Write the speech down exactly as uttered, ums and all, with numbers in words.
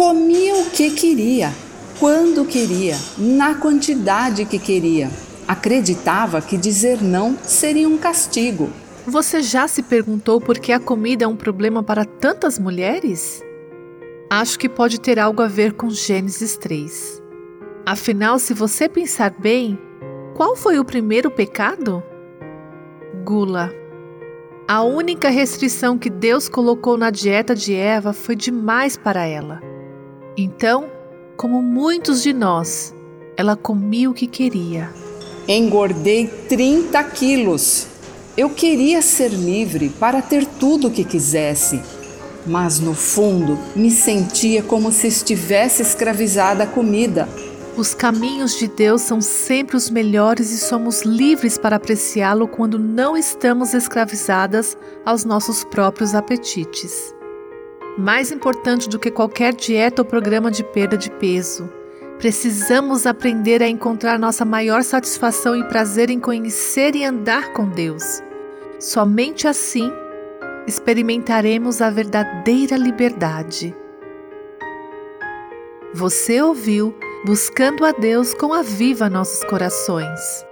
Comia o que queria, quando queria, na quantidade que queria. Acreditava que dizer não seria um castigo. Você já se perguntou por que a comida é um problema para tantas mulheres? Acho que pode ter algo a ver com Gênesis três. Afinal, se você pensar bem, qual foi o primeiro pecado? Gula. A única restrição que Deus colocou na dieta de Eva foi demais para ela. Então, como muitos de nós, ela comia o que queria. Engordei trinta quilos. Eu queria ser livre para ter tudo o que quisesse, mas no fundo me sentia como se estivesse escravizada à comida. Os caminhos de Deus são sempre os melhores e somos livres para apreciá-lo quando não estamos escravizadas aos nossos próprios apetites. Mais importante do que qualquer dieta ou programa de perda de peso, precisamos aprender a encontrar nossa maior satisfação e prazer em conhecer e andar com Deus. Somente assim experimentaremos a verdadeira liberdade. Você ouviu Buscando a Deus com Aviva Nossos Corações.